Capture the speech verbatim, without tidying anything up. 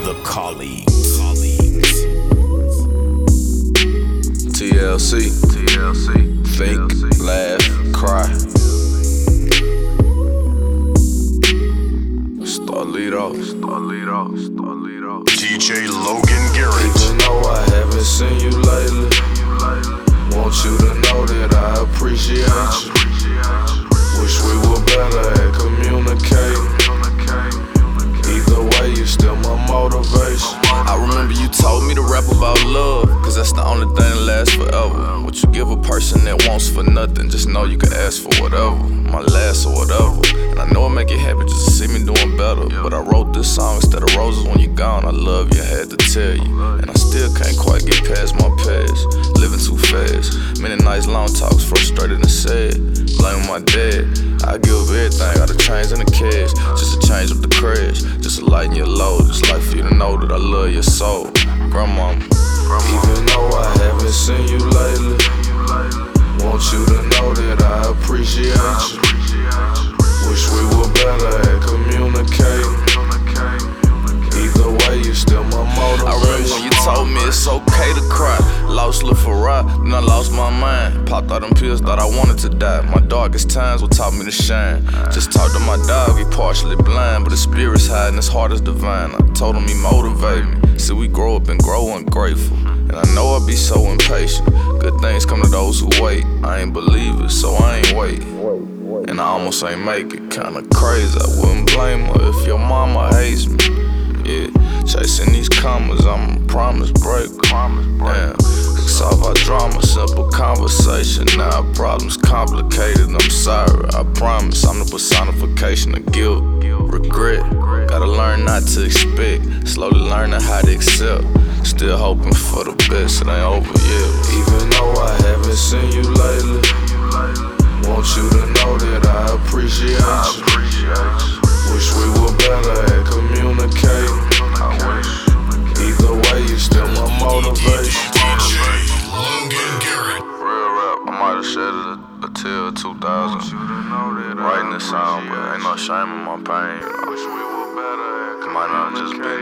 The Colleagues. T L C, T L C, think, T L C. Laugh, cry. Start lead off, start lead off, start lead off. D J Logan Garrett. Even though I haven't seen you lately, want you to know that I appreciate you. Wish we were better at communicating. Either way, you still my motivation. I remember you told me to rap about love, cause that's the only thing that lasts forever. What you give a person that wants for nothing, just know you can ask for whatever. My last or whatever. And I know it make you happy just to see me doing better. But I wrote this song instead of roses when you're gone. I love you, I had to tell you. And I still can't quite get past my past. Living too fast. Many nice long talks, frustrated and sad. Blaming my dad. I give everything, got the chains and the cash. Just to change up the crash. Just to lighten your load. Just like for you to know that I love your soul. Grandmama. Even though I haven't seen you lately, want you to know that I appreciate you. Wish we were better at communicating. Either way, you still my motivation. I remember when you told me it's okay to cry. Lost Lil Farah, then I lost my mind. Popped out them pills, thought I wanted to die. My darkest times what taught me to shine. Just talked to my dog, he partially blind, but his spirit's high and his heart is divine. I told him he motivated me. Said we grow up and grow ungrateful. And I know I be so impatient. Good things come to those who wait. I ain't believe it, so I ain't wait. And I almost ain't make it. Kinda crazy, I wouldn't blame her if your mama hates me. Yeah, chasing these commas, I'm a promise breaker. Damn, solve our drama, simple conversation. Now our problems complicated, I'm sorry, I promise. I'm the personification of guilt, regret. Gotta learn not to expect, slowly learning how to accept. Still hoping for the best, it ain't over yet. Even though I haven't seen you lately, want you to know that I appreciate you. Wish we were better at communicating. Either way, you still my motivation. D J Logan Garrett. Real rap, I might have shed it until two thousand. Writing this song, but ain't no shame in my pain. Wish we were better at communicating. Might not just be